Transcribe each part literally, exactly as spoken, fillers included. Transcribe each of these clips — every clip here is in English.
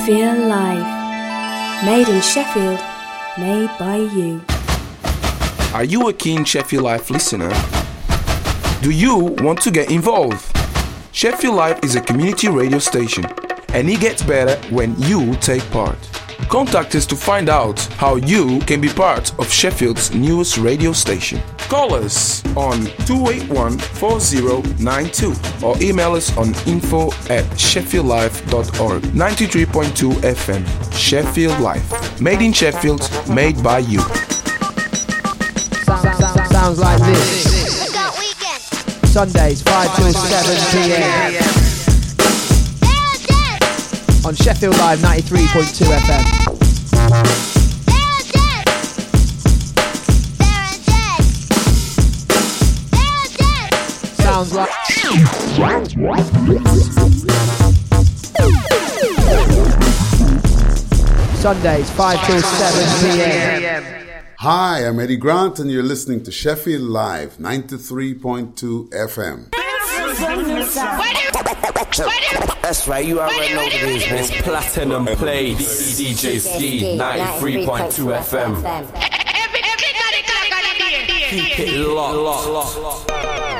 Sheffield Live. Made in Sheffield, made by you. Are you a keen Sheffield Live listener? Do you want to get involved? Sheffield Live is a community radio station, and it gets better when you take part. Contact us to find out how you can be part of Sheffield's newest radio station. Call us on two eight one, four zero nine two or email us on info at sheffield live dot org. ninety-three point two F M, Sheffield Live. Made in Sheffield, made by you. Sounds like this. Sundays, five till seven p.m. on Sheffield Live ninety-three point two F M. Sounds like Sundays, five till seven p.m. Hi, I'm Eddie Grant, and you're listening to Sheffield Live ninety-three point two F M. That's right, you already know what it is, man. It's Platinum Play, D J Ski, ninety-three point two F M. Keep it locked.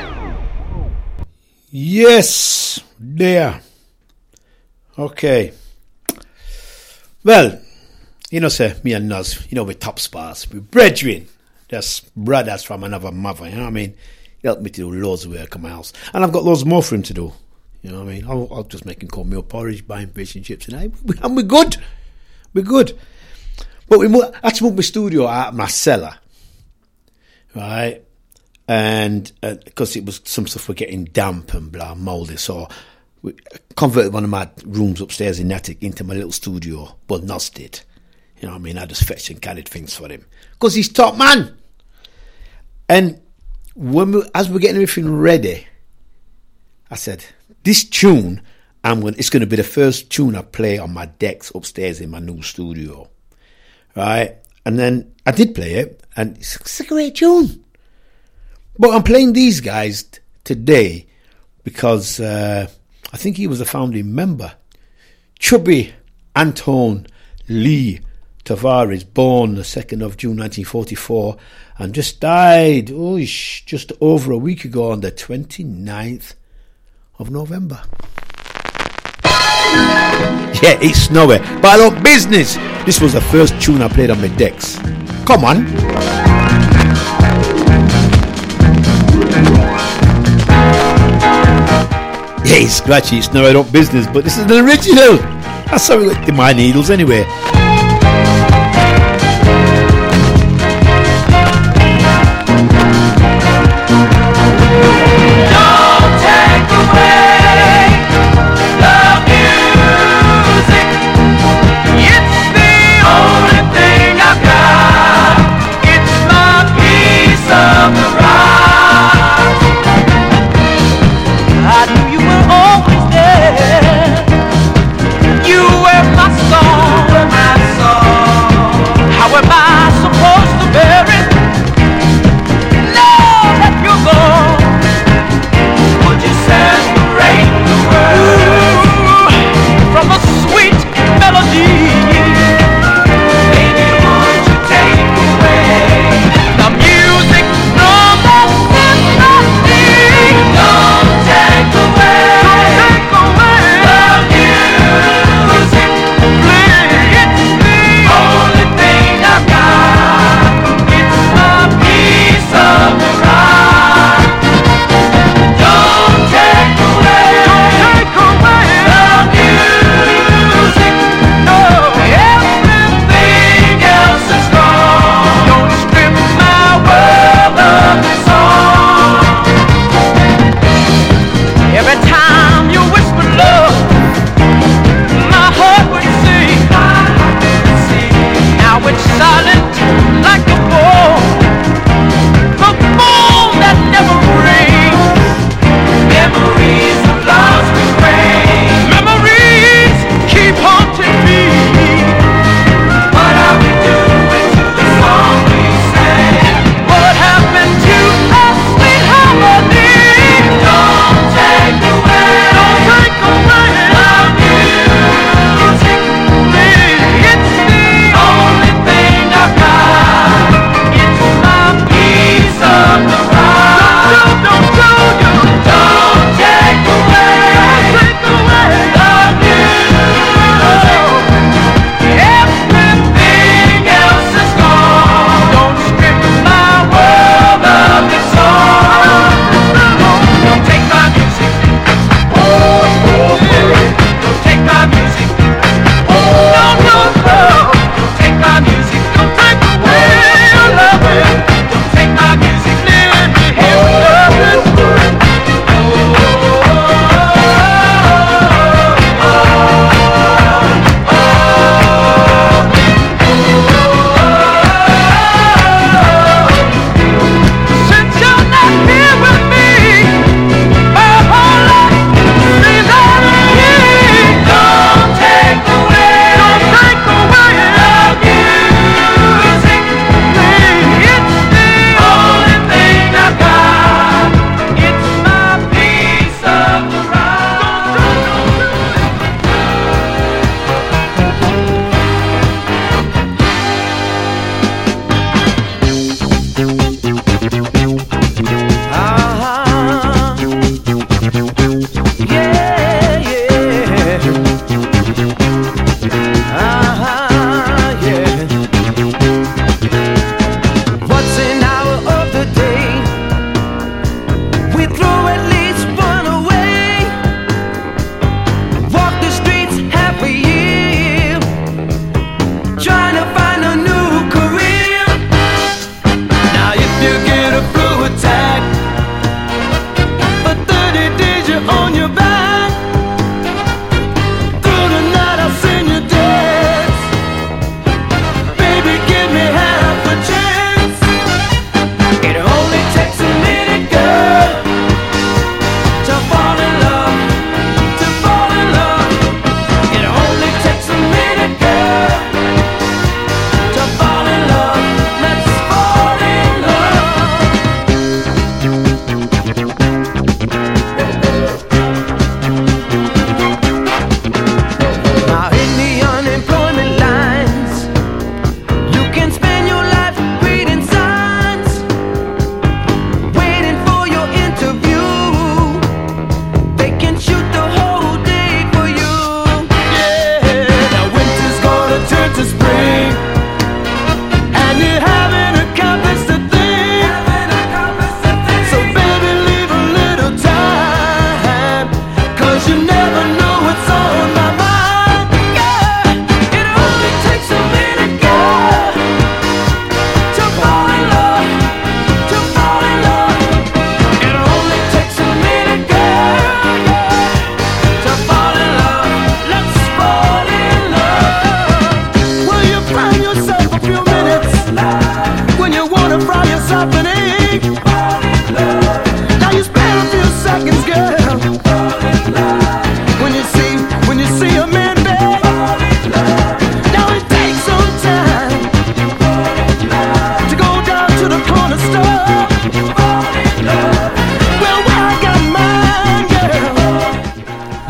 Yes, there. Okay. Well, you know, sir, me and Nuz, you know, we top spars, we brethren, just brothers from another mother, you know what I mean? He helped me to do loads of work at my house. And I've got loads more for him to do. You know what I mean? I'll, I'll just make him cold meal porridge, buy him fish and chips, and, I, and we're good. We're good. But we mo- I had to move my studio out of my cellar, right? And because uh, it was some stuff were getting damp and blah, mouldy, so we converted one of my rooms upstairs in Natick into my little studio, but Nuz did. You know what I mean? I just fetched and carried things for him. Because he's top man. And when we, as we're getting everything ready, I said, this tune, I'm going it's going to be the first tune I play on my decks upstairs in my new studio. Right? And then I did play it, and it's, it's a great tune. But I'm playing these guys t- today because uh, I think he was a founding member. Chubby Anton Lee Tavares, born the second of June nineteen forty-four, and just died oh, just over a week ago on the twenty-ninth of November. Yeah, it's snowy, but I love business. This was the first tune I played on my decks. Come on. Yeah, it's scratchy, it's no, I don't business, but this is the original. That's how we got the my needles anyway. You were my song.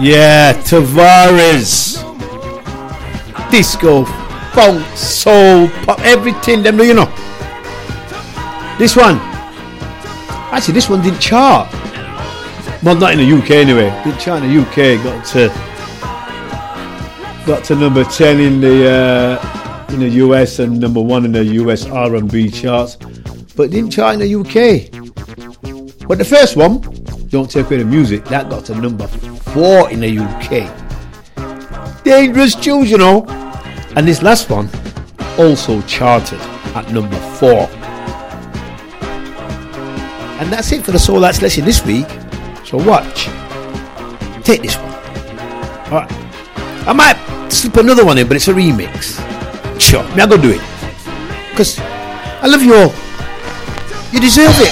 Yeah, Tavares. Disco, funk, soul, pop, everything them do, you know. This one, actually this one didn't chart. Well, not in the U K anyway. Didn't chart in the U K. Got to got to number ten in the uh, in the U S and number one in the U S R and B charts, but didn't chart in the U K. But the first one, Don't Take Away the Music, that got to number four in the U K. Dangerous tunes, you know. And this last one also charted at number four. And that's it for the Soul Out Selection this week. So watch. Take this one. Alright. I might slip another one in, but it's a remix. Sure, I'm gonna do it. Because I love you all. You deserve it.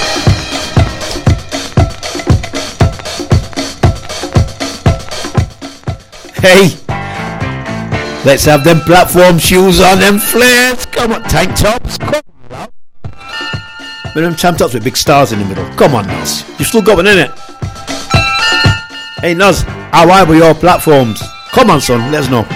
Hey, let's have them platform shoes on, them flares. Come on, tank tops. Come on. But them tank tops with big stars in the middle. Come on, Naz. You've still got one, innit? Hey, Naz, how are your platforms? Come on, son, let us know.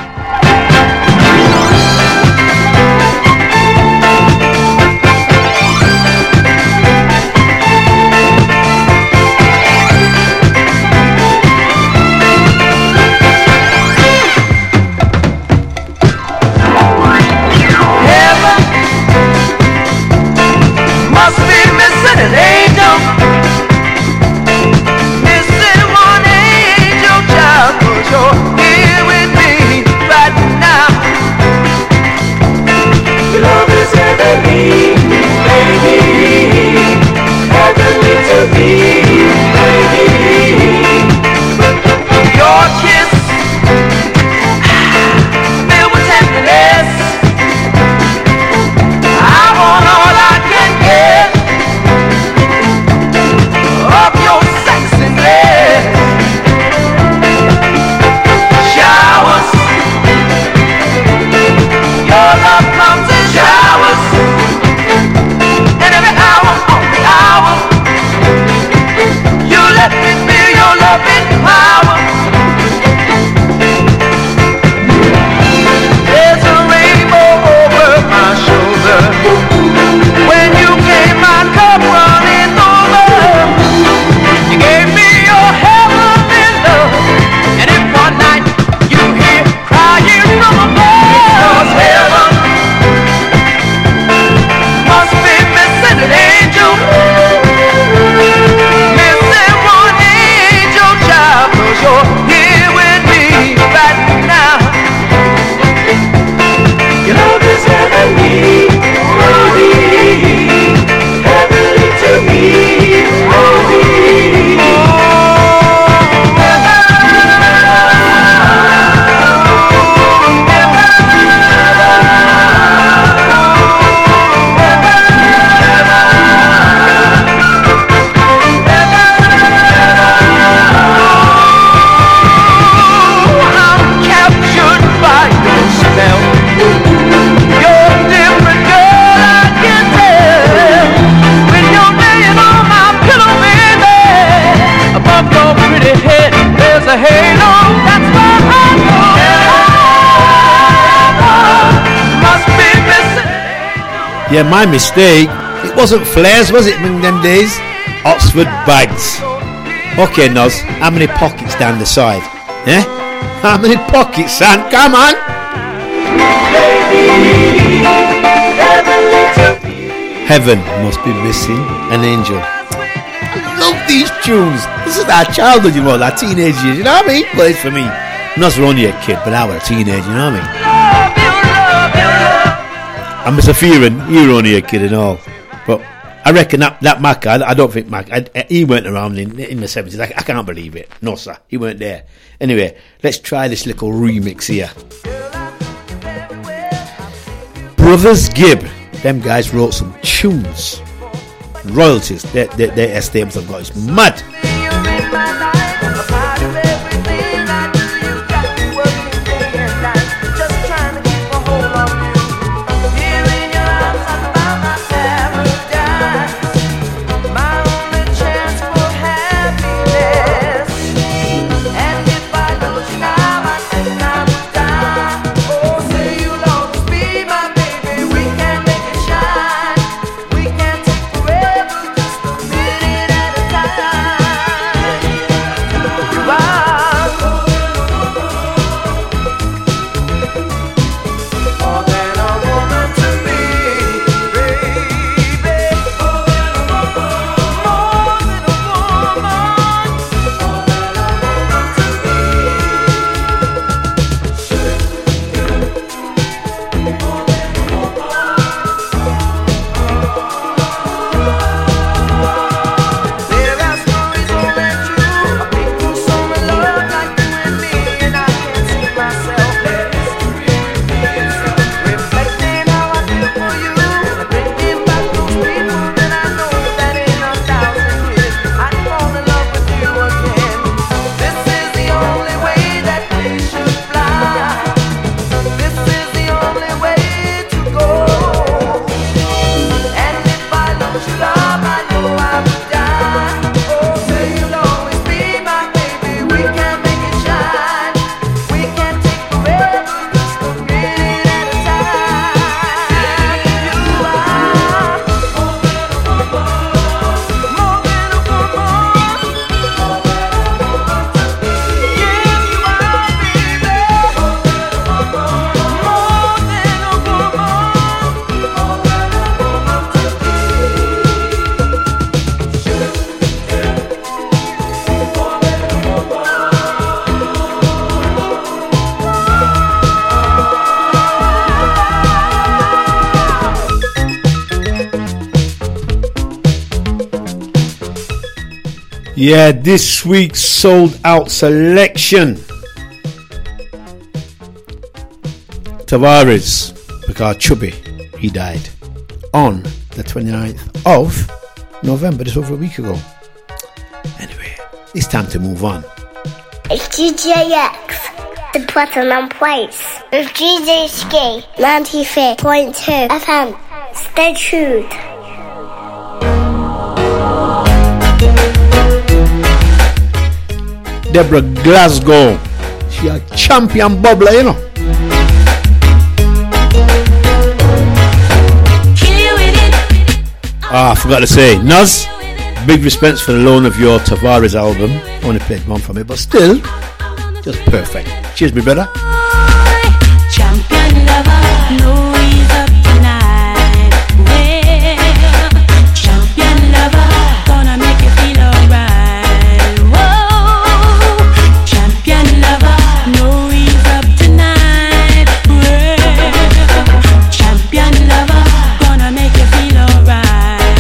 Yeah, my mistake. It wasn't flares, was it, in them days? Oxford bags. Okay, Noz, how many pockets down the side? Eh? How many pockets, son? Come on! Heaven must be missing an angel. I love these tunes. This is our childhood, you know, our teenage years, you know what I mean? Well, it's for me. Noz were only a kid, but I was a teenager, you know what I mean? And Mister Fearon, he was only a kid and all. But I reckon that, that Mac, I, I don't think Mac, I, I, he weren't around in, in the seventies. I, I can't believe it. No, sir, he weren't there. Anyway, let's try this little remix here. Brothers Gibb, them guys wrote some tunes. Royalties, their, their, their S D Ms have got, it's mad. If I Yeah, this week's sold out selection. Tavares, because Chubby, he died on the twenty-ninth of November, just over a week ago. Anyway, it's time to move on. It's D J X, the Platinum Place, with D J Ski, ninety-three point two F M. Stay tuned. Deborah Glasgow, she a champion bubbler, you know. Ah, I forgot to say, Nuz, big respects for the loan of your Tavares album. I only played one from it, but still, just perfect. Cheers, my brother. Champion lover, no ease up tonight. Well, champion lover, gonna make you feel alright. Whoa, champion lover, no ease up tonight. Well, champion lover, gonna make you feel alright.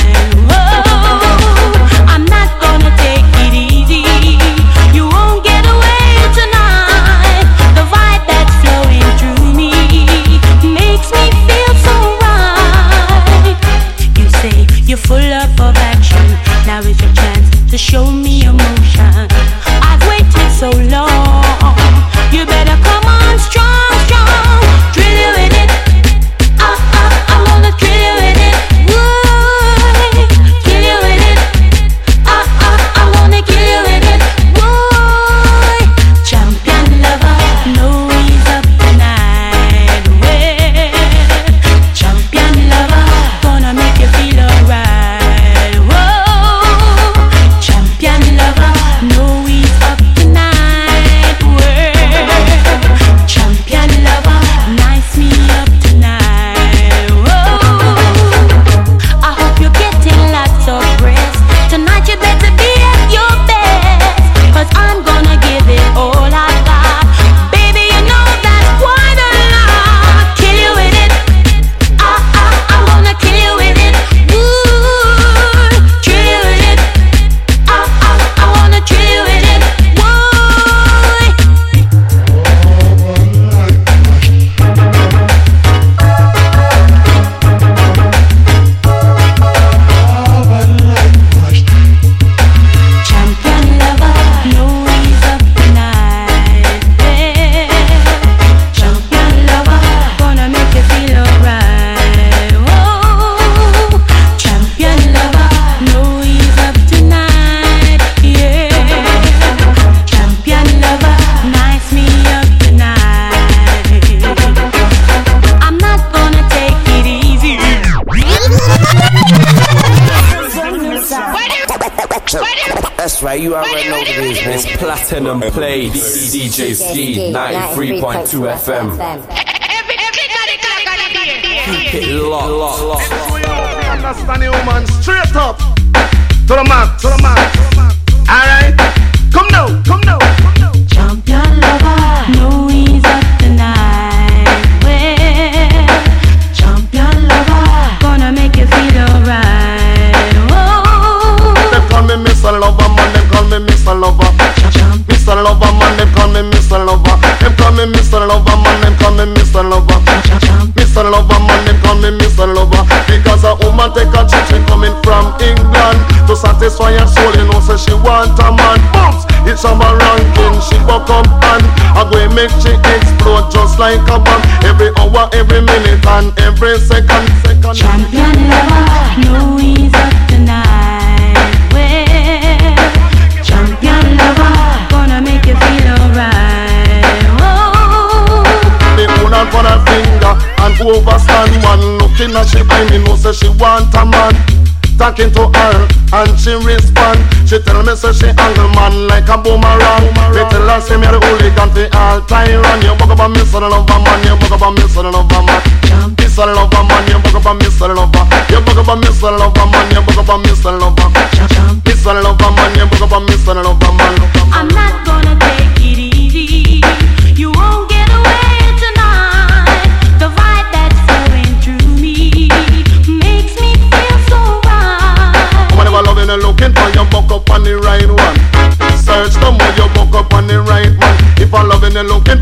You're full up of action. Now is your chance to show me emotion. I've waited so long. You better come on strong, strong. Drill you with it. Ah, ah, I'm gonna drill you with it. Woo, kill you with it. Ah, ah, I'm gonna kill you with it. Woo, champion lover, no ease up tonight. Well, champion lover, gonna make you feel alright. That's right, you already know what it is, man. It's Platinum Play, D J Ski, ninety-three point two F M. Keep it locked, locked, locked. Understand you, man, straight up. To the max, to the max. Alright, come now, come now, come now. Champion lover, no ease up tonight. Well, champion lover, gonna make you feel alright. Whoa. They call me Mister Lover, man, they call me Mister Lover. Mister Lover, man, they call me Mister Lover. They call me Mister Lover, man, they call me Mister Lover. Mister Lover, man, they call me Mister Lover. Because a woman take a chick, she coming from England to satisfy her soul, you know, so she want a man. Booms, it's on my ranking, she buck up and I go and make she explode just like a bomb. Every hour, every minute and every second, second. Champion lover, no ease up tonight. Well, champion lover, gonna make you feel alright. Whoa. The moon on her finger and overstand one. Looking at she behind me, know say she want a man. Talking to her and she respond. She tell me say she angle man like a boomerang. Me tell her say me the hooligan fi all time run. You bug up a Mister Lover man, you bug up a Mister Lover man. Mister Lover man, you bug up a Mister Lover. You bug up a Mister Lover man, you bug up a Mister Lover. Mister Lover man, you bug up a Mister Lover man. I'm not gonna take it easy. You won't get away tonight. The vibe that's flowing through me makes me feel so right. Whenever loving and looking for you, buck up on the right one.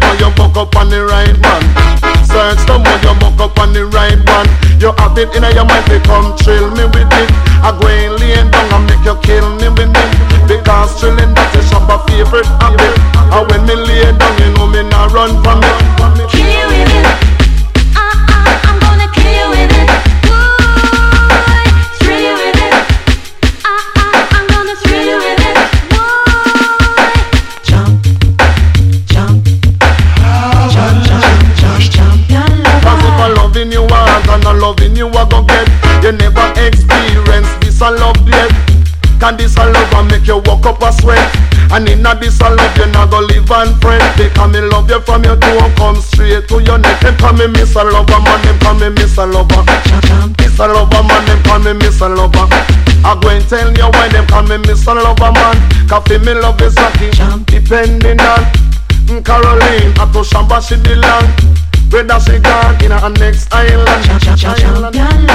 more you buck up on the right man. Search the more you buck up on the right one. You have it in your mind, they come thrill me with it. I go in laying down and make you kill me with it. Because thrilling that is my favorite habit. And when me lay down, you know me not run from it. Kill you with it. Uh uh, I'm gonna kill you with it. Boy, thrill you with it. Uh uh, I'm gonna thrill you with it. Boy, jump, jump, jump, jump, jump, jump. Cause if I'm loving you want and I'm loving you I go get. You never experience this a love yet. Can this a love and make you walk up a sweat? And in a this a love you not go live and friend. They call me love you from your door, come straight to your neck. Them call me miss a lover man, them call me miss a lover. Miss a lover man, them call me miss a lover. I go and tell you why them call me miss a lover man. Cause me love is lucky, depending on Caroline, I to Shamba she belong. Whether she gone in her next island, island.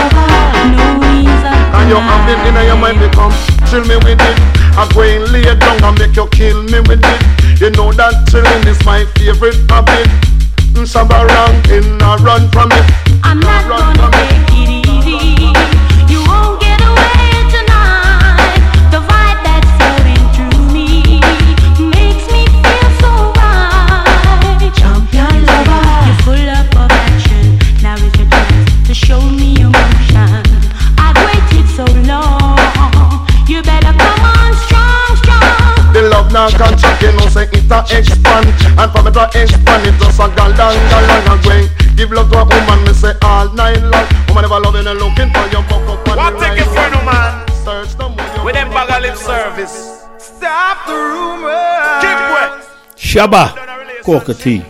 And you have it in your mind, become chill me with it. I go and lay it down and make you kill me with it. You know that chilling is my favorite habit. Shabba ranking, I run from it. I'm not gonna take it easy. You won't get away tonight. The vibe that's flowing through me makes me feel so right. Champion lover, you're full up of action. Now is your chance to show me emotion. I've waited so long. You better come on strong, strong. The love now contract, you know say it a expand. And from it a expand, it just a gal down, gal down and going. Give love to a woman, me say all night long. Woman never loving and looking for your buck up on what the take right it for no man? Search the moon. With them bag of lip service. Stop the rumors. Keep wet. Shabba, Coca Tea.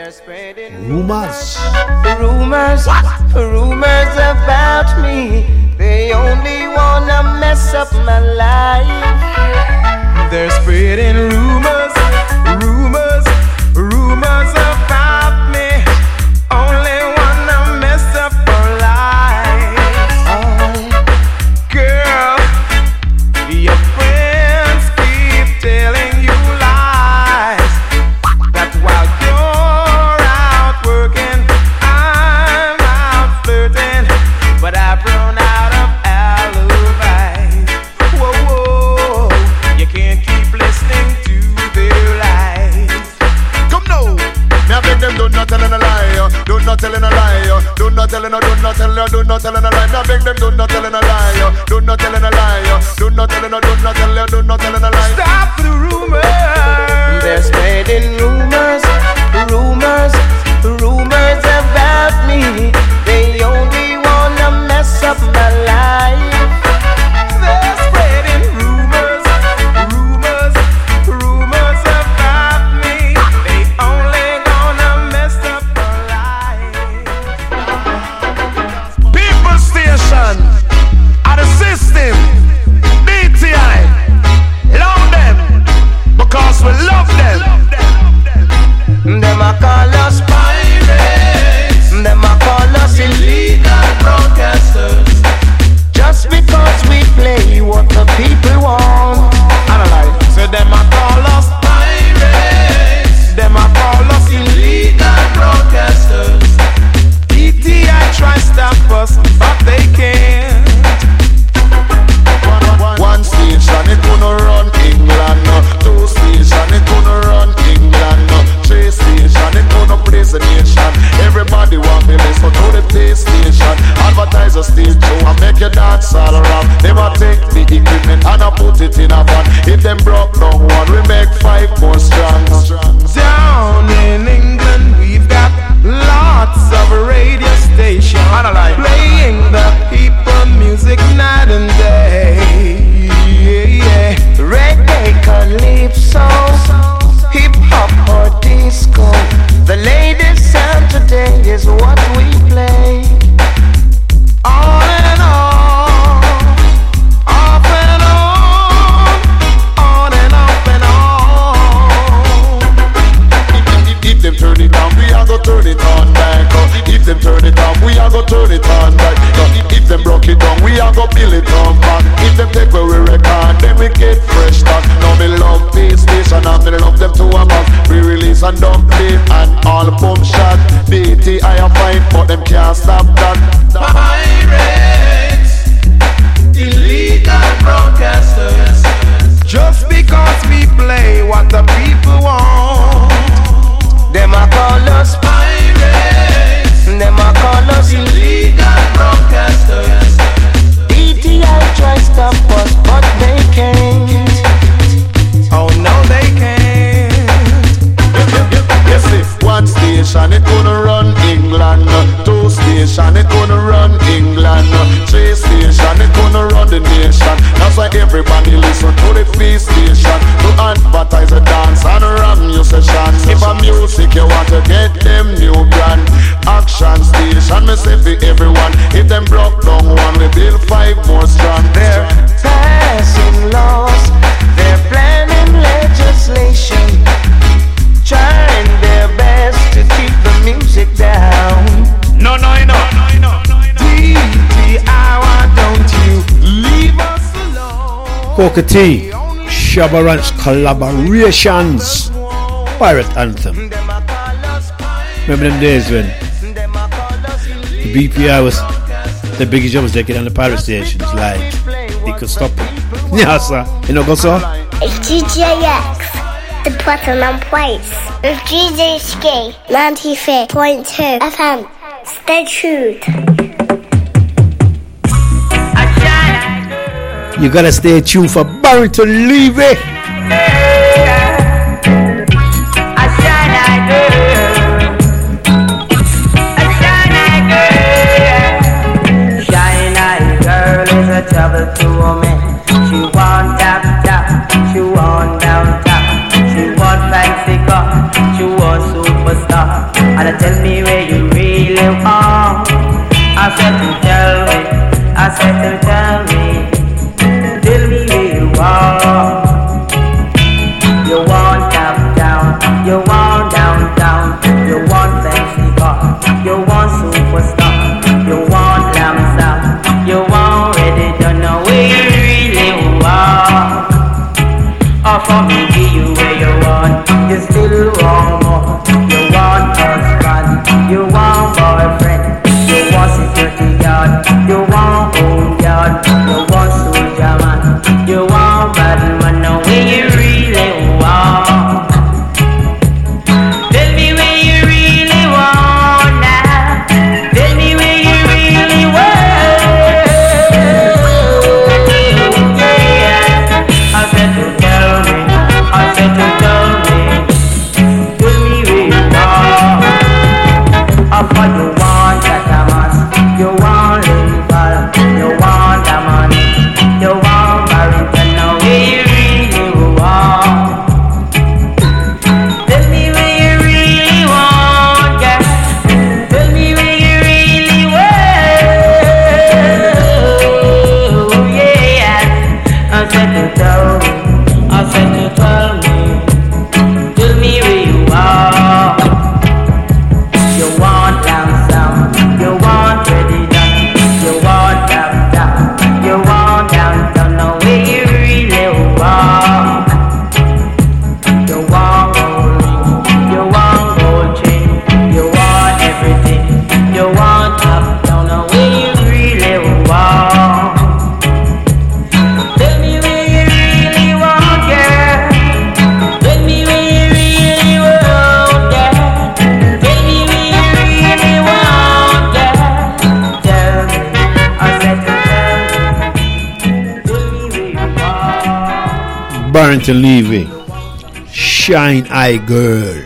Rumors. Rumors, rumors about me. They only wanna mess up my life. They're spreading rumors, rumors, rumors about me. Only wanna mess up our life. Oh, girl, your friends keep telling you lies. That while you're out working, I'm out flirting. But I've run out of alibis. Whoa, whoa, you can't keep listening to their lies. Come now, me I beg them do not telling a lie, do not telling a lie, do not telling a, do not telling a, do not telling a lie. Me I beg them do not telling a lie, do not telling a lie, do not telling a, do not telling a, do not telling a lie. Stop the rumors. They're spreading rumors, rumors, rumors about me. They only wanna mess up my life. They're spreading rumors, rumors, rumors about me. They only gonna mess up our life. People Station, are the system, D T I, love them, because we love them. Them a call us pirates. Them a call us illegal broadcasters. Just because we play what the people want. Analyze. So them a call us pirates. Them a call us illegal broadcasters. D T I try stop us, but they can't. One station it gonna run England, two station it gonna run England, three station it gonna praise the nation. Everybody want me listen to the taste station. Advertisers still true and make you dance all around. They will take the equipment and I put it in a van. If them broke down one, we make five more strong. Down in England we've got lots of radio stations playing the people music night and day. Yeah, yeah. Reggae, calypso, hip hop or disco. The latest sound today is what we play. On and on, off and on, on and off and on. If, if, if them turn it on, we are go turn it on back. If them turn it on, we are go turn it on back. If, if them broke it down, we are go build it on back. If them take where we record, then we get fresh talk. Now me love this station and me love them to a mass. Re-release and dump beat and all boom shot. D T I a fight, but them can't stop that. Pirates, illegal broadcasters. Just because we play what the people want, them a call us pirates. Them a call us illegal broadcasters. D T I try stop us, but they can't. Oh no, they can't. Yes, if one station it gonna run England, two station it gonna run England, three station it gonna run the nation. That's why everybody listen to the free station to advertise a dance and ram musicians. If a music you want to get them new brand, action station me say for everyone. If them broke down one, we build five more strong. They're passing laws, they're planning legislation, trying their best to keep the music down. No, no, no, no, no, D T I, why don't you leave us alone? Coca T, Shabba Ranch collaborations, Pirate Anthem. Remember them days when the B P I was the biggest job was taking on the pirate stations, like it could stop it. Yeah, sir. You know, go so. It's D J X, the Platinum Place, with D J Ski, ninety-three point two F M. Stay tuned. You gotta stay tuned for Barrington Levy. Trouble to a man. She want tap tap, she want down tap, she want fancy car, she want superstar. And I tell me where you really are. I said to tell me, I said to tell me, tell me where you are. You want tap down, you want down down, you want fancy car, you want superstar, you want lamb sound, you want ready to know where you really are. Or for me give you where you want, you still want more. You want husband, you want boyfriend, you want security guard, you want home yard, you want soldier man, you want bad man, know where you really are. Tell me where you really want now. Tell me where you really want. Yeah. I said to tell me, I said to tell me, tell me where you are. Of what you want, that I must. You want Liverpool, you want the money, you want Barrington, now where you really are. Tell me where you really want, yeah. Tell me where you really want, yeah. I said to tell me, I said to tell me, tell me where you are. You want down sound, you want ready done, you want down down, you want down down, now where you really are. You want gold ring, you want gold chain, you want everything, you want up down, now where you really are. Tell me where you really want, girl. Tell me where you really want, girl. Tell me where you really want, girl. Tell me, I said to tell me. Tell me where you are. Barrington Levy, Shine Eye Girl.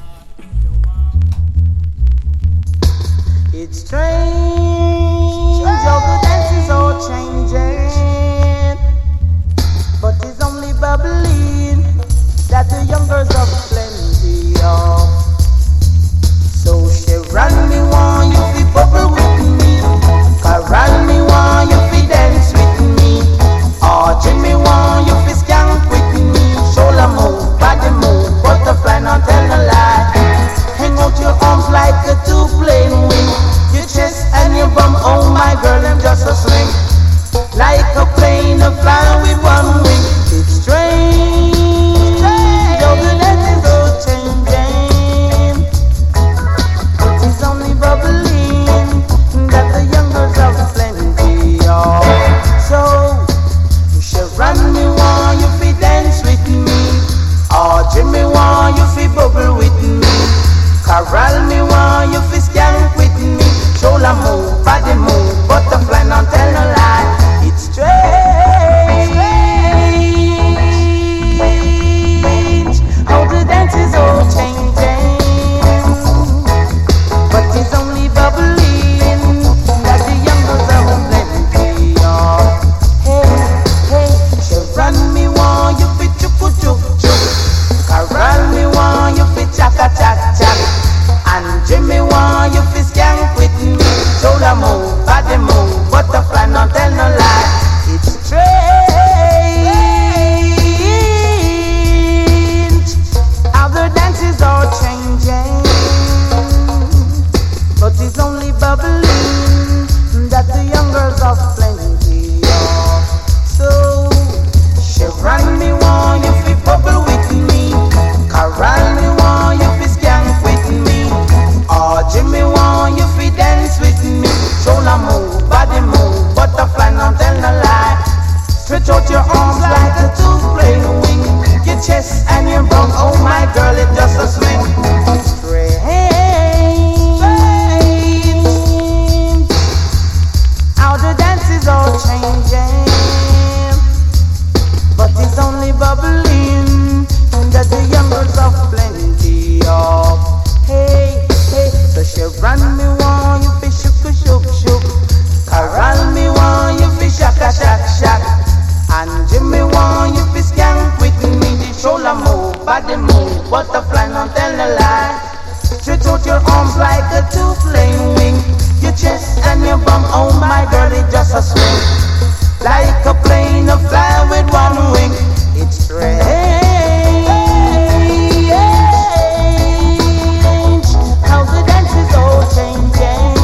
It's strange how the dance is all changing, but it's only bubbling that the young girls have plenty of. So Sharon, me want you fi bubble with me, Carol, me want you fi dance with me, Archie, me want you fi skank with me. Shoulder move, body move, butterfly, not tell no lie. Hang out your arms like a two-plane wing, your chest and your bum, oh my girl, them just a swing. Like a plane, a flying with one wing. It's strange, how the Corral me want you fi skank with me. Shoulder move, body move, butterfly not tell no lie. It's strange how the dance is all changing, but it's only bubbling that the young girls are plenty of. Hey, hey, Sharon me want you fi chuku chuk chuk. Corral me want you fi chaka chak chak. And Jimmy want you fi skank with me. Shoulder move, body move, butterfly not tell no lie. It's strange how the dance is all changing, but it's only bubbling that the young girls are plenty of. So Chevron me want you fi bubble with me. Corral me want you fi skank with me. Or Jimmy want you fi dance with me. Shoulder move, body move, butterfly not tell no lie. Stretch out your arms like a two-plane wing. Your chest and your bum, oh my girl, it just a swing. Strange how the dance is all changing, but it's only bubbling that the young girls have plenty of. Hey, hey, so Chevron me want you fi shook shook shook. Corral me want you fi shaka shak shak. And Jimmy want you fi skank with me. The shoulder move, body move, butterfly not tell no lie. Stretch out your arms like a two-plane wing. Your chest and your bum, oh my girl, it just a swing. Like a plane of fly with one wing. It's strange how the dance is all changing,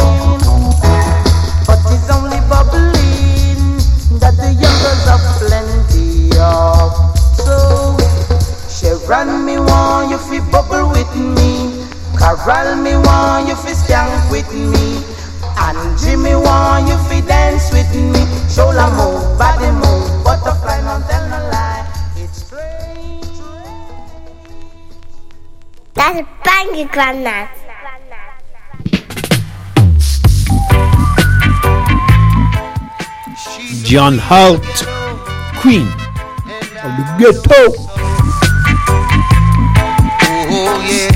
but it's only bubbling that the young girls have plenty of. So Chevron me want you fi bubble with me. Corral me want you fi skank with me. And Jimmy want you fi dance with me. Shoulder move, body move, butterfly not tell no lie. It's strange. That's a banger, Grandma. John Holt, Queen of the Ghetto. Oh yeah.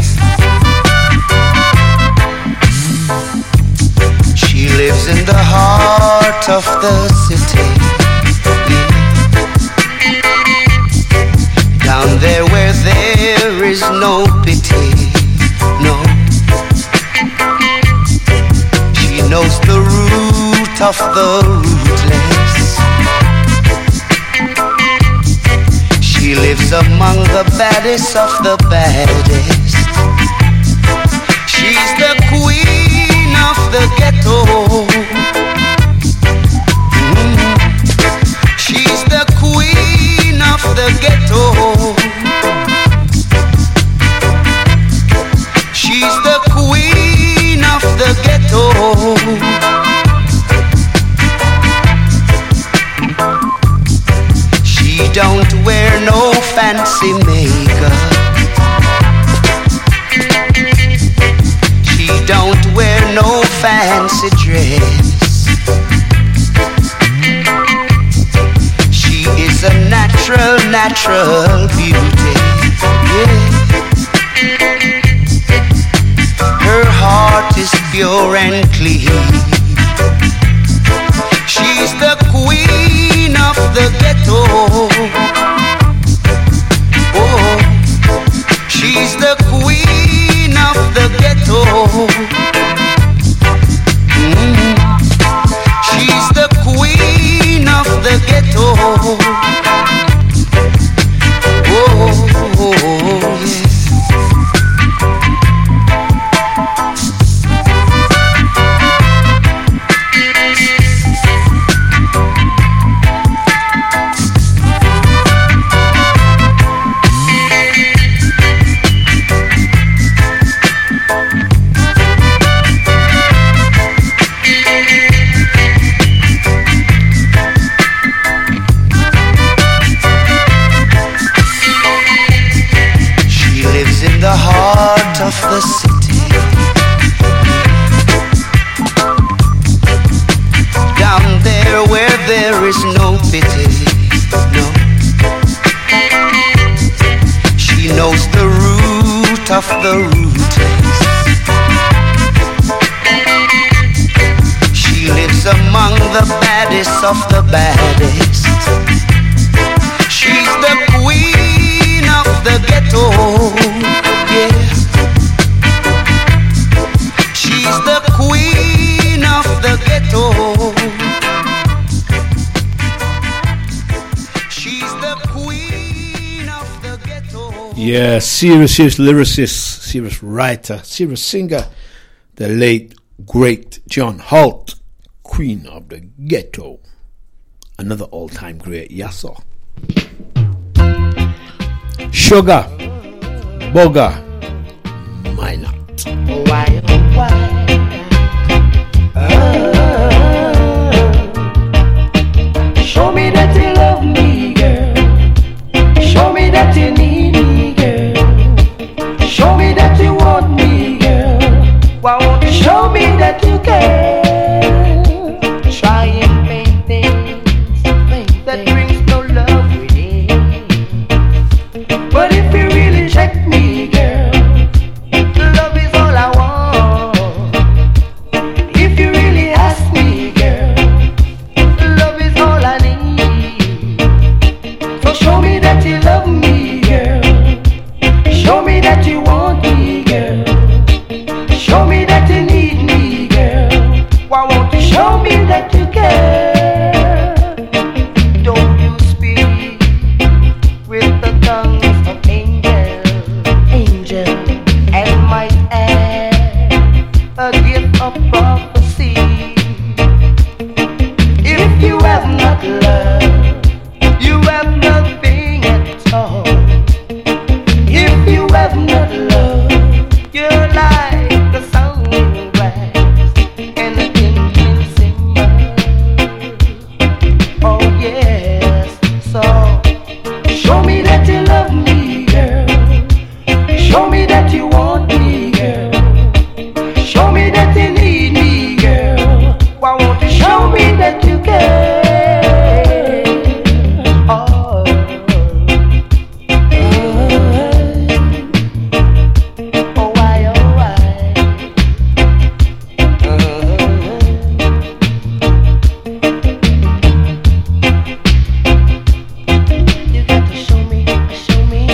She lives in the heart of the city, yeah. Down there where there is no pity, no. She knows the root of the rootless. She lives among the baddest of the baddest. She's the queen of the ghetto. Mm. She's the queen of the ghetto. She's the queen of the ghetto. She don't wear no fancy makeup. She don't wear no fancy dress. She is a natural, natural beauty, yeah. Her heart is pure and clean. She's the queen of the ghetto. Oh, she's the queen of the ghetto. Mm. She's the queen of the ghetto. Oh, oh, oh yeah. Of the city, there is no pity, no. She knows the root of the rootless. She lives among the baddest of the baddest. She's the queen of the ghetto, yeah. She's the queen of the ghetto. She's the queen of the ghetto. Yeah, serious, serious lyricist, serious writer, serious singer, the late, great John Holt, queen of the ghetto. Another all-time great, yes sir. Sugar, Boga, my not. Why, oh why? Uh, show me that you love me, girl. Show me that you need me, girl. Show me that you want me, girl. Why won't you show me that you care? Try and make things, things that brings no love within. But if you really check me, girl, love is all I want. If you really ask me, girl, love is all I need. So show me that you love me, girl. Show me that you want me, girl. Show me that you need me, girl. Why won't you show me that you care? Don't you speak with the tongues of angels, angel, and might add a gift of prophecy. If you have not love, you have nothing at all. If you have not love, you're like the sounding glass and a tinkling cymbal. Oh yes, so show me that you love me, girl. Show me that you want me, girl. Show me that you need me, girl. Why won't you show me that you care? Oh, oh why, oh why? You got to show me, show me.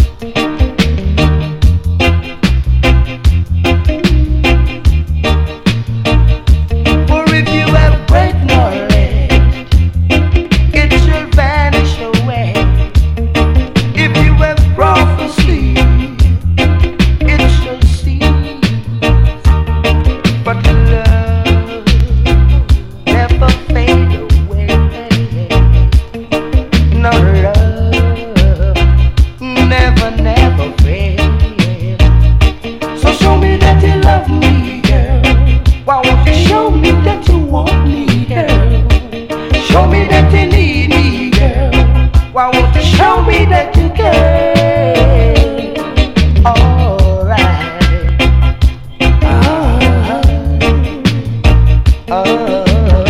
For if you have great knowledge, it shall vanish away. If you have prophecy, it shall cease. But love never fade away. No, love never, never fade. So show me that you love me, girl. Why won't you show me that you want me, girl? Show me that you need me, girl. Why won't you show me that you care? Alright. Ah, oh.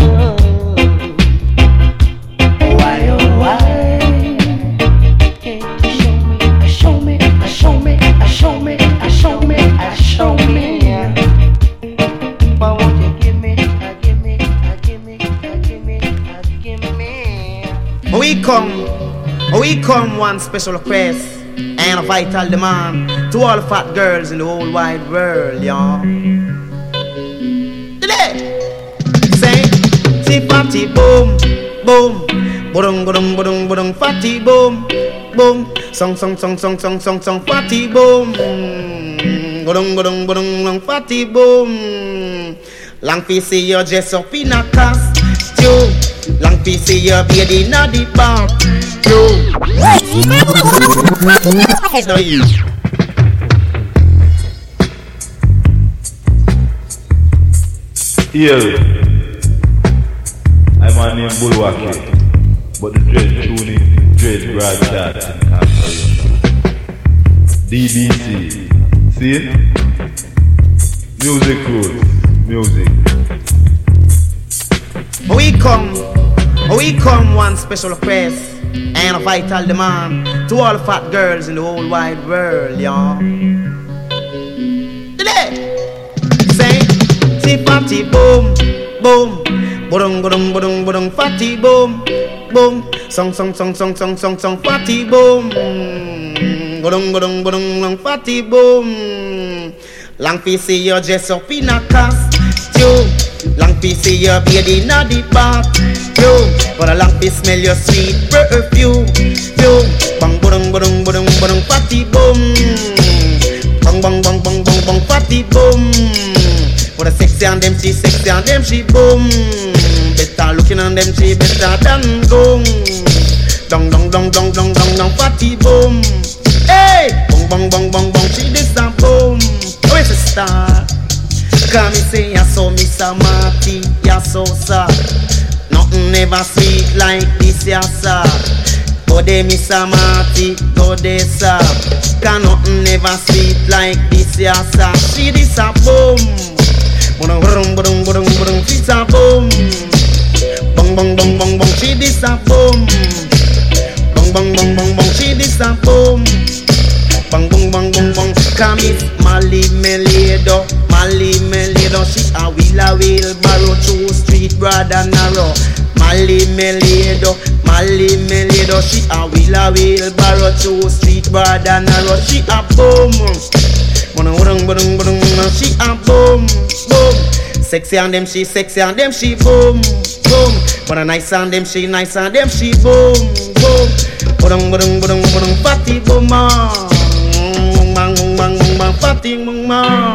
Why, oh why? Can't you show me, show me, show me, show me, show me, show me? Why won't you give me, give me, give me, give me, give me? We come, we come one special request and a vital demand to all fat girls in the whole wide world, y'all. Today, say, see fatty boom, boom, boom, boom, boom, boom, fatty boom, boom, song, song, song, song, song, song, song, fatty boom, boom, boom, boom, fatty boom. Long fi see you dress up in a costume. Long fi see you baby in a the bar. No you. Here, I'm on name Bulwaki, but the dread tuning, dread broadcast and cancellation. D B C, see it? Music rules, music. We come, We come one special request and a vital demand to all fat girls in the whole wide world, y'all. Today, say, see fatty boom, boom, boom, boom, boom, boom, fatty boom, boom, song, song, song, song, song, song, song, fatty boom, boom, boom, boom, boom, fatty boom. Long fi see you dress up in a costume. Long fi see you baby in a the bathroom. But a long fi smell your sweet perfume. Bang bang bang bang bang fatty boom. Bang bang bang bang bang bang fatty boom. But a sexy and them she sexy and them she boom. Better looking on them she better than goom. Dong dong dong dong dong dong dong fatty boom. Hey, bang bang bang bang bang she this a boom. Oh, it's a star. Come me say ya so Miss Marty, ya so sir. Nothing ever sweet like this ya sir. Go there Miss Marty, go there sir. Can nothing ever sweet like this ya sir. She this a boom. Boom boom boom boom boom, she's a boom. Bang bang bang bang bang, she this a boom. Bang bang bang bang bang, she this a boom. Bang bang bang bang bang, come it Mali Melido, Mali Melido. She a wheel a wheelbarrow through street broad and narrow. Mali Melido, Mali Melido. She a wheel a wheelbarrow through street broad and narrow. She a boom, boom boom boom boom. She a boom, boom. Sexy and them she sexy and them she boom, boom. But a nice and them she nice and them she boom, boom. Boom boom boom boom, fatty boom. Bang bang bang bang bang, fatty boom,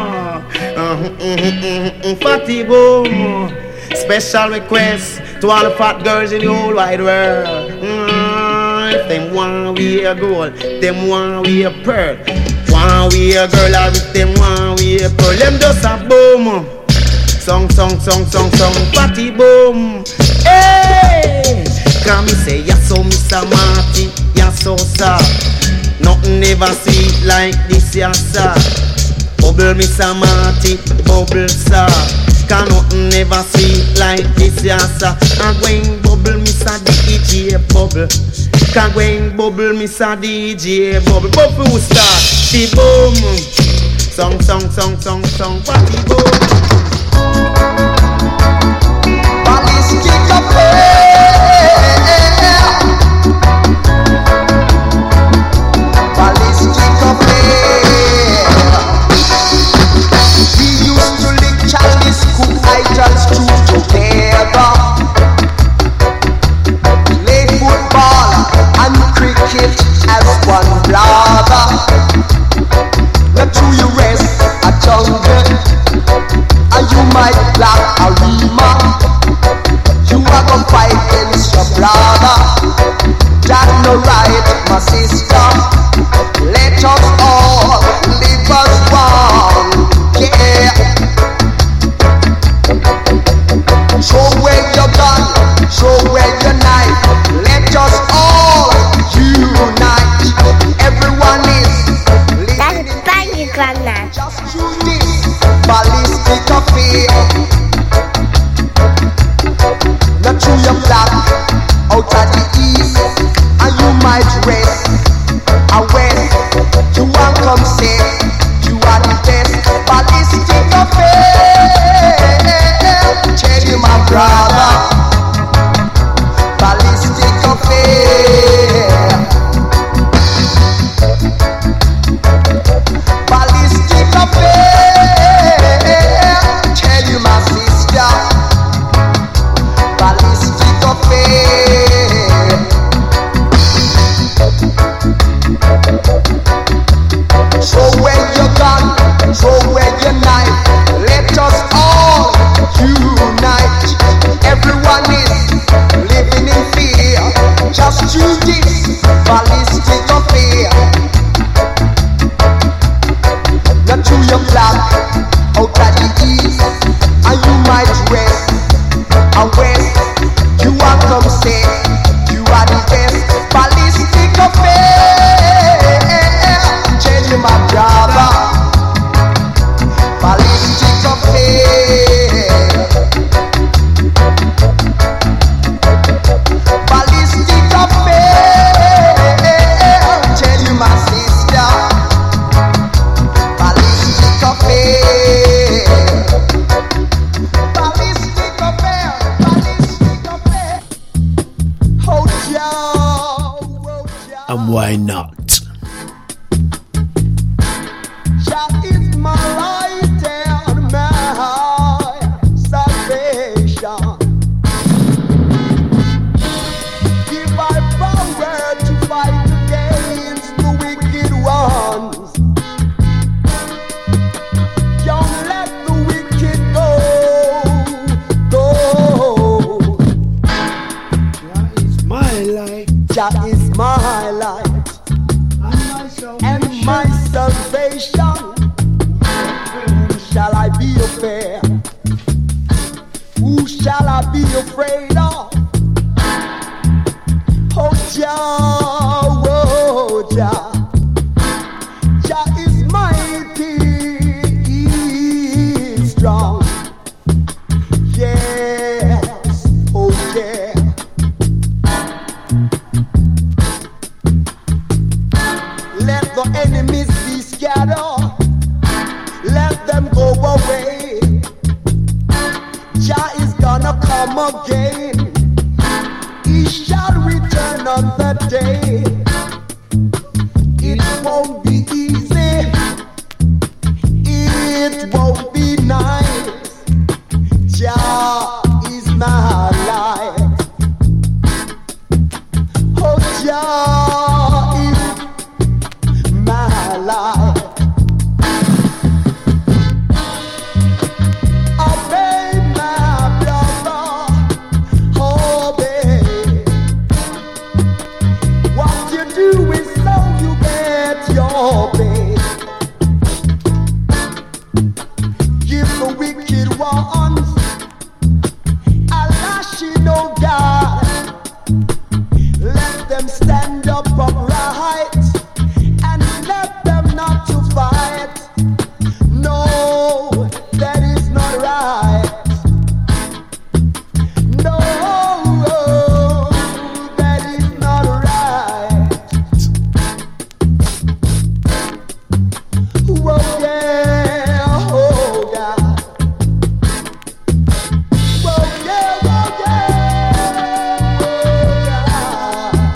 fatty boom. Special request to all the fat girls in the whole wide world. Mm, if them want we a gold, them want we a pearl. Want we a girl, or if them want we a pearl, them just a boom. Song song song song song, fatty boom. Hey, come me say ya so Miss Marty, ya so sir. Nothing ever sweet like this, ya sir. Bubble Miss Marty, bubble sir. Can nothing ever sweet like this, ya sir. And going bubble Miss D J bubble. Can going bubble Miss D J bubble. Bubble star, she boom. Song song song song song, party boom. Ballistic affair. Idols two together, play football and cricket as one brother. Let you rest a jungle, and you might black a rima. You are gonna fight against your brother. That no right, my sister. Let us all live as one, yeah. Show where your gun, show where your knife. Let us all unite. Everyone is living in peace. Just use this ballistic affair. Not through your black out of the east, and you might rest and west. You want come say you are the best. Ballistic affair. Tell you my brother, ballistic affair, ballistic affair. Tell you my sister, ballistic affair. Show where your gun, show where your knife. Let us all unite. Everyone affair. Who shall I be afraid of? Oh Jah, oh Jah, Jah is mighty, He is strong. Yes, oh yeah. Let the enemies be scattered, let them go away. Jah is gonna come again, He shall return on that day. It won't be easy, it won't be nice. Jah is my life. Oh, Jah is my life. Obey my brother, obey. What you do is so you get your pay. Give the wicked ones a lashing, oh God. Let them stand up upright and let them not to fight. No, that is not right. No, that is not right. Oh yeah, oh God. Oh yeah, oh yeah, oh God.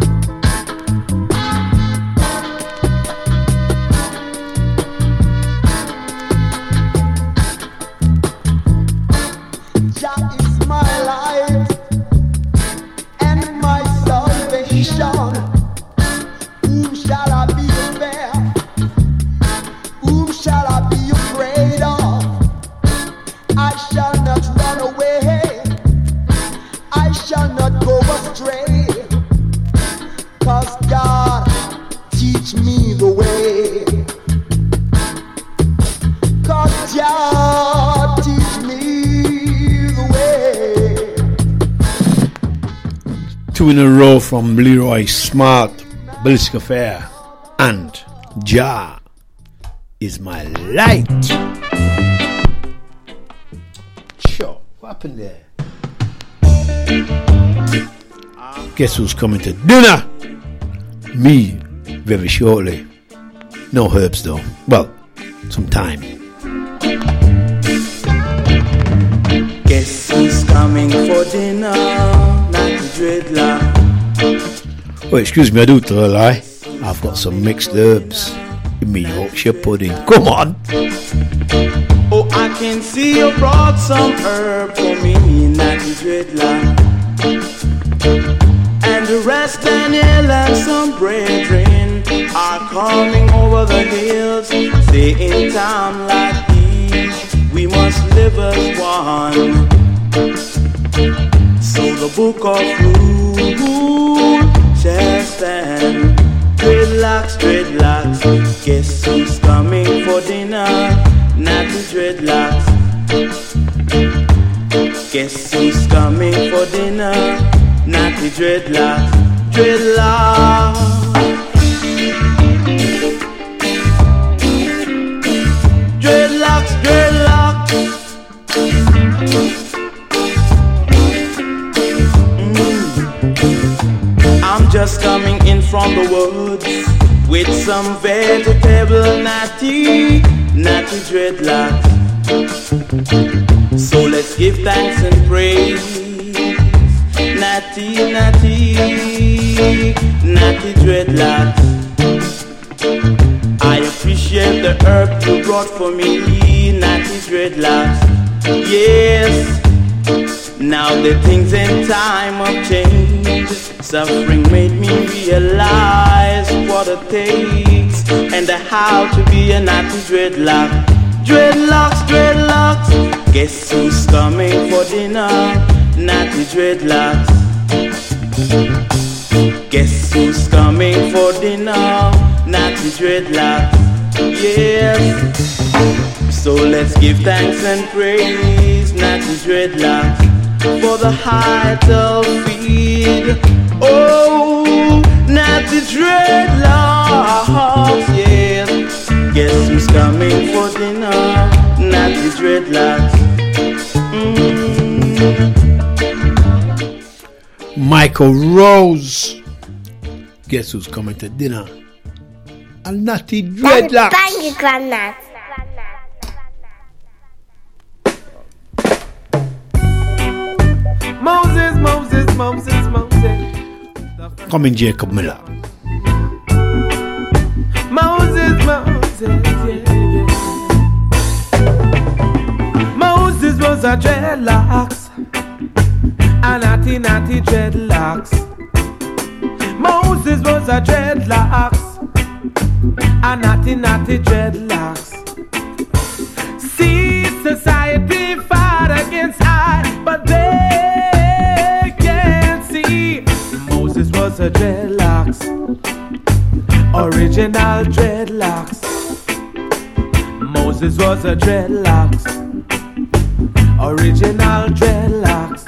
Jah is my life and my salvation. Whom shall I be afraid? Whom shall I be afraid of? I shall not run away, I shall not go astray, 'cause God teach me the way. 'Cause God teach me the way. Two in a row from Leroy Smart, Ballistic Affair, and Jah is my light. Sure, what happened there? Guess who's coming to dinner? Me, very shortly. No herbs though. Well, some time. Guess who's coming for dinner? Not the dreadlock. Oh, excuse me, I do tell a lie. I've got some mixed herbs. Give me Yorkshire pudding. Come on. Oh, I can see you brought some herb for me, not the dreadlock. And the rest, Daniel and some brethren are coming over the hills. Say in time like these, we must live as one. So the book of rule shall stand. Dreadlocks, dreadlocks, guess who's coming for dinner? Not the dreadlocks. Guess who's coming for dinner? Not the dreadlocks. Dreadlocks. Dreadlocks, dreadlocks. Mm. I'm just coming in from the woods with some vegetable natty, natty dreadlocks. So let's give thanks and praise. Natty, natty, natty dreadlocks. I appreciate the herb you brought for me, natty dreadlocks. Yes, now the things in time have changed. Suffering made me realize what it takes and how to be a natty dreadlock. Dreadlocks, dreadlocks, guess who's coming for dinner? Natty dreadlocks. Guess who's coming for dinner? Natty dreadlocks. Yes. So let's give thanks and praise Natty Dreadlocks for the heart of feed. Oh, Natty Dreadlocks, yeah. Guess who's coming for dinner? Natty Dreadlocks. Mm. Michael Rose. Guess who's coming to dinner? A Natty Dreadlocks. Bang you, Grandad. Moses, Moses, Moses, Moses. Coming Jacob Miller. Moses, Moses, yeah, yeah. Moses was a dreadlocks, a natty, natty dreadlocks. Moses was a dreadlocks, a natty, natty dreadlocks. See, society fought against I, but they can't see. Moses was a dreadlocks, original dreadlocks. Moses was a dreadlocks, original dreadlocks.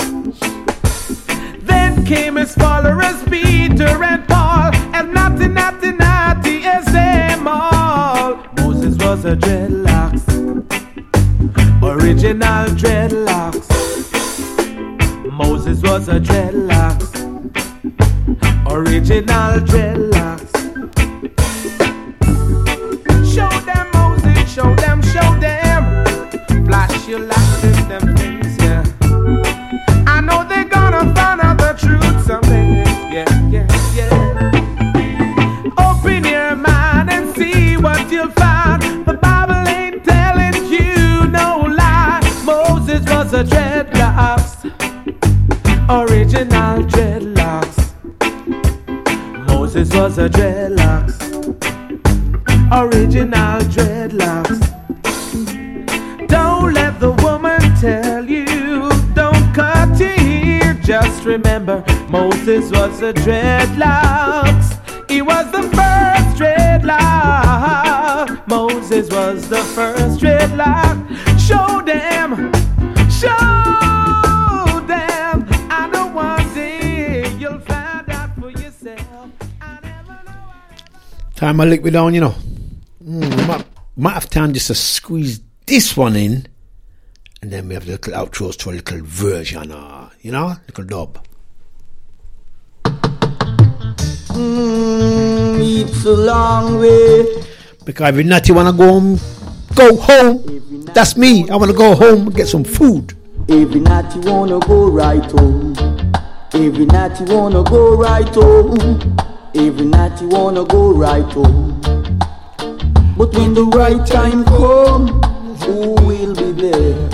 Then came his followers Peter and Paul, and natty, natty, natty as them all. Moses was a dreadlocks, original dreadlocks. Moses was a dreadlocks, original dreadlocks. Show them Moses, show them, show them. Flash your lights in them things, yeah. I know they're gonna find out the truth someday, yeah, yeah, yeah. Open your mind and see what you'll find. The Bible ain't telling you no lie. Moses was a dreadlocks, original dreadlocks. Moses was a dreadlocks, original dreadlocks. Don't let the woman tell you, don't cut your hair. Just remember, Moses was a dreadlocks. He was the first dreadlock. Moses was the first dreadlock. Show them, show them. I know one day you'll find out for yourself. Time I lick me down, you know. Mm, might, might have time just to squeeze this one in, and then we have the little outros to a little version, uh, you know, little dub. Mm, it's a long way. Because every night you wanna go home, go home. That's me. I wanna go home and get some food. Every night you wanna go right home. Every night you wanna go right home. Every night you wanna go right home. But when the right time comes, who will be there?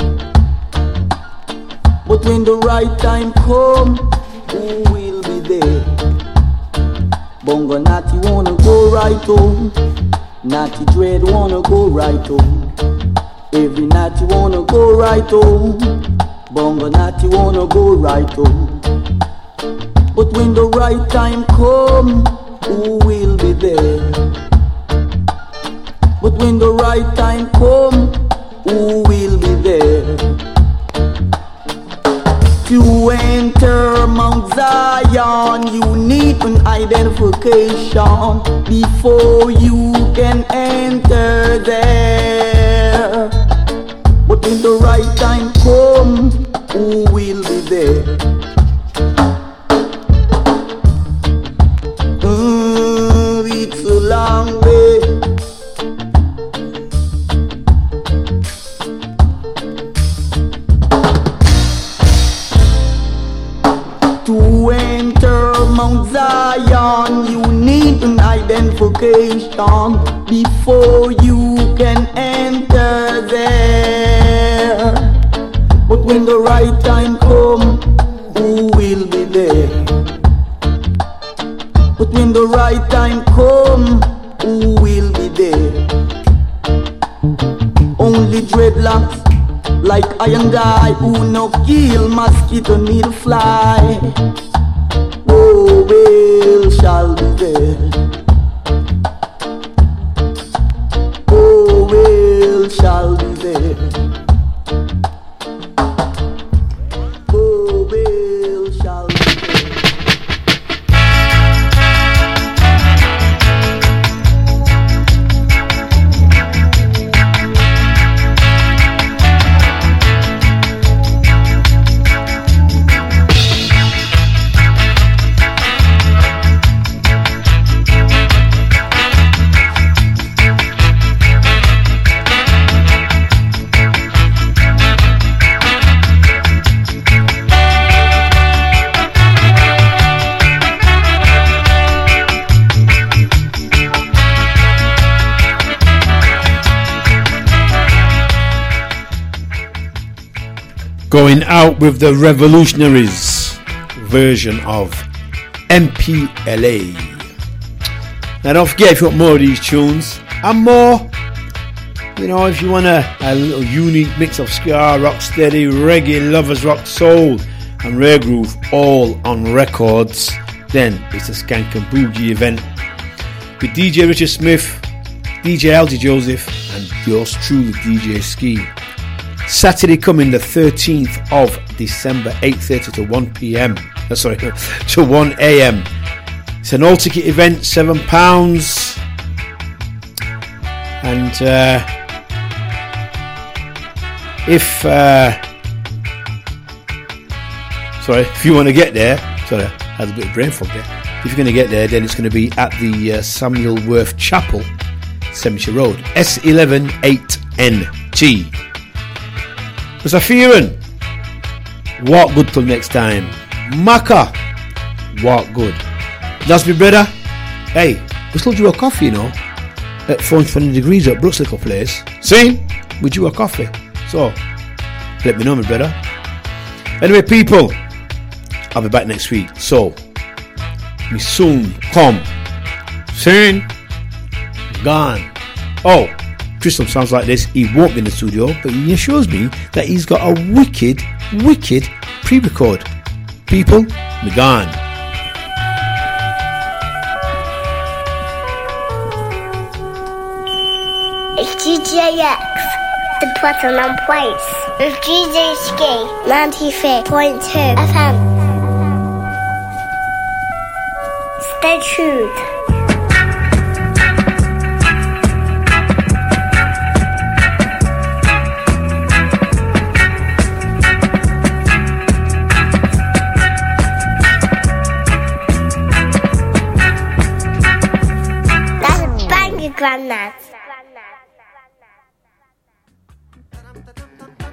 But when the right time comes, who will be there? Bongo Natty wanna go right home. Natty Dread wanna go right home. Every night you wanna go right home. Bongo Natty wanna go right home. But when the right time comes, who will be there? But when the right time comes, who will be there? To enter Mount Zion, you need an identification before you can enter there. But when the right time comes, who will be there? Mm, it's a long way. To enter Mount Zion, you need an identification before you can enter there. But when the right time comes, who will be there? But when the right time comes, who will be there? Only dreadlocks like I and I, who no kill mosquito need fly. Oh, well, shall be there. Oh, well, shall be there. Mobile shall be there. Going out with the Revolutionaries version of M P L A. Now don't forget, if you want more of these tunes and more, you know, if you want a, a little unique mix of ska, rocksteady, reggae, lovers rock, soul and rare groove all on records, then it's a Skank and Boogie event with D J Richard Smith, D J Algie Joseph and yours truly, D J Ski. Saturday coming the thirteenth of December, eight thirty to one p.m. Oh, sorry, to one a.m. It's an all-ticket event, seven pounds. And uh, if uh, sorry, if you want to get there, sorry, I had a bit of brain fog there. If you're going to get there, then it's going to be at the uh, Samuel Worth Chapel, Cemetery Road, S eleven eight N T. Mister Fearon, walk good till next time. Maka, walk good. That's me, brother. Hey, we sold you a coffee, you know, at four hundred twenty degrees at Brooks Liquor Place. See? With you a coffee. So, let me know, my brother. Anyway, people, I'll be back next week. So, me soon come. Soon gone. Oh, Tristan sounds like this. He won't be in the studio, but he assures me that he's got a wicked, wicked pre-record. People, me gone. It's D J X, the Platinum Place, with D J Ski, ninety-three point two F M. Stay tuned.